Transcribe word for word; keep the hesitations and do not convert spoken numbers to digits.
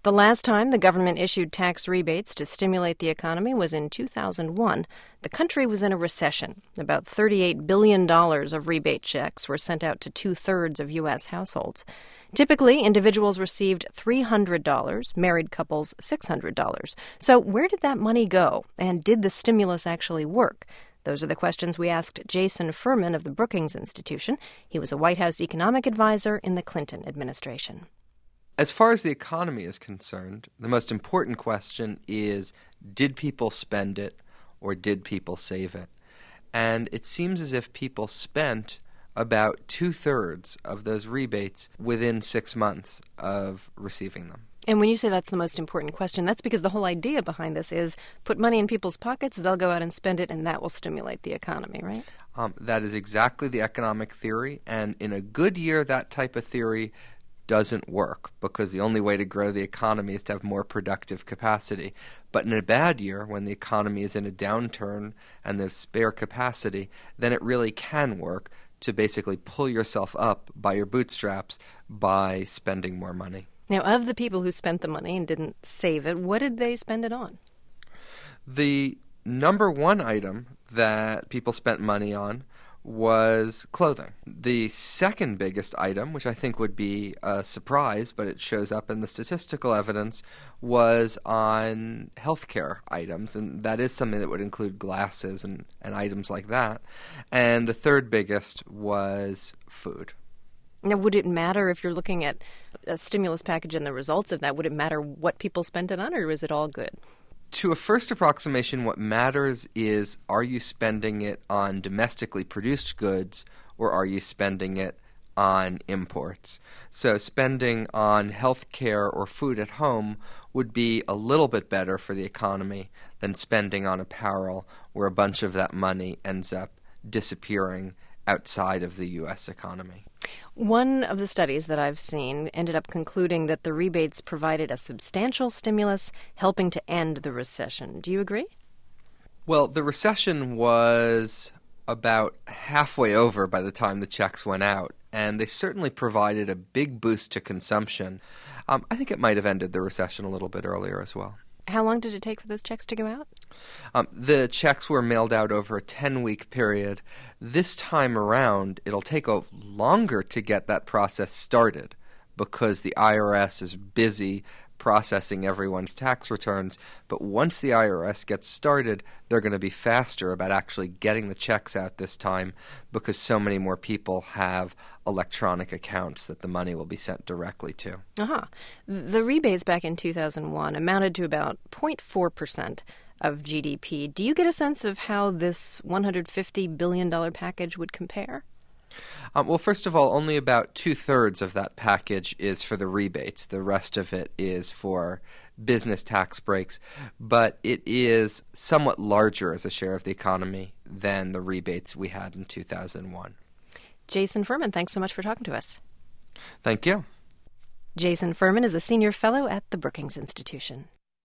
The last time the government issued tax rebates to stimulate the economy was in two thousand one. The country was in a recession. About thirty-eight billion dollars of rebate checks were sent out to two-thirds of U S households. Typically, individuals received three hundred dollars, married couples six hundred dollars. So where did that money go? And did the stimulus actually work? Those are the questions we asked Jason Furman of the Brookings Institution. He was a White House economic advisor in the Clinton administration. As far as the economy is concerned, the most important question is, did people spend it or did people save it? And it seems as if people spent about two-thirds of those rebates within six months of receiving them. And when you say that's the most important question, that's because the whole idea behind this is put money in people's pockets, they'll go out and spend it, and that will stimulate the economy, right? Um, that is exactly the economic theory. And in a good year, that type of theory doesn't work because the only way to grow the economy is to have more productive capacity. But in a bad year, when the economy is in a downturn and there's spare capacity, then it really can work to basically pull yourself up by your bootstraps by spending more money. Now, of the people who spent the money and didn't save it, what did they spend it on? The number one item that people spent money on was clothing. The second biggest item, which I think would be a surprise, but it shows up in the statistical evidence, was on healthcare items, and that is something that would include glasses and, and items like that. And the third biggest was food. Now, would it matter if you're looking at a stimulus package and the results of that? Would it matter what people spent it on, or is it all good? To a first approximation, what matters is, are you spending it on domestically produced goods or are you spending it on imports? So spending on health care or food at home would be a little bit better for the economy than spending on apparel, where a bunch of that money ends up disappearing outside of the U S economy. One of the studies that I've seen ended up concluding that the rebates provided a substantial stimulus, helping to end the recession. Do you agree? Well, the recession was about halfway over by the time the checks went out, and they certainly provided a big boost to consumption. Um, I think it might have ended the recession a little bit earlier as well. How long did it take for those checks to go out? Um, the checks were mailed out over a ten-week period. This time around, it'll take a longer to get that process started because the I R S is busy processing everyone's tax returns. But once the I R S gets started, they're going to be faster about actually getting the checks out this time because so many more people have electronic accounts that the money will be sent directly to. Uh-huh. The rebates back in two thousand one amounted to about zero point four percent of G D P. Do you get a sense of how this one hundred fifty billion dollars package would compare? Um, well, first of all, only about two-thirds of that package is for the rebates. The rest of it is for business tax breaks. But it is somewhat larger as a share of the economy than the rebates we had in two thousand one. Jason Furman, thanks so much for talking to us. Thank you. Jason Furman is a senior fellow at the Brookings Institution.